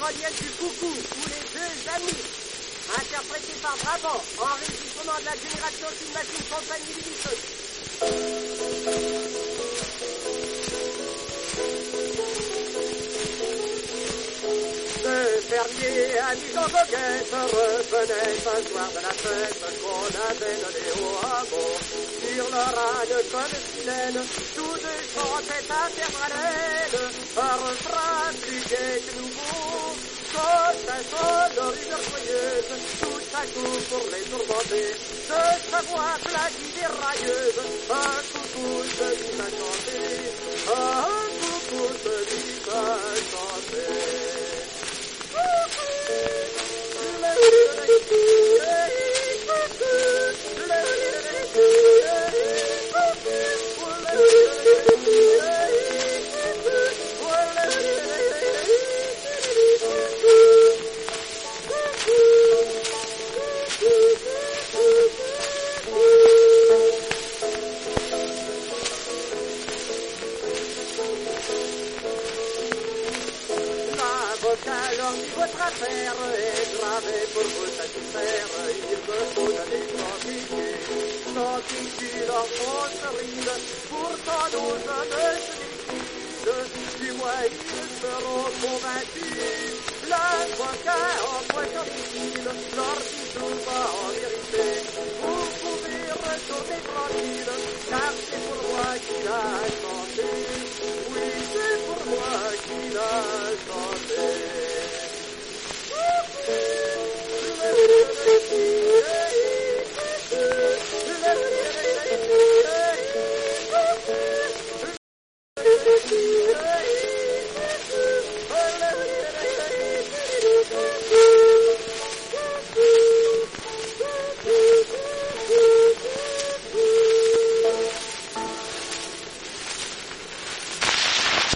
tyrolienne du coucou, ou les deux amis. Interprété par Brabant, enregistrement de la génération d'une machine compagnie limitée. Le fermier amis en goguette revenait un soir de la fête qu'on avait donnée au hameau. Sur leur âne comme silène, tous deux chantaient intervalène, un refrain plus gai que nouveau. Comme un sonore joyeuse, tout à coup pour les tourmenter, de sa voix plaquée et railleuse, un coucou se mit à chanter, un coucou se mit à chanter. Alors votre affaire est gravée pour vous satisfaire. Il me faut donner sans quitter leur fausse ride. Pourtant nos hommes se décident, du moins ils seront convaincus. L'avocat en point difficile leur dit tout bas en vérité. Vous pouvez retourner tranquille, car c'est pour moi qu'il a chanté. Oui, c'est pour moi qu'il a chanté.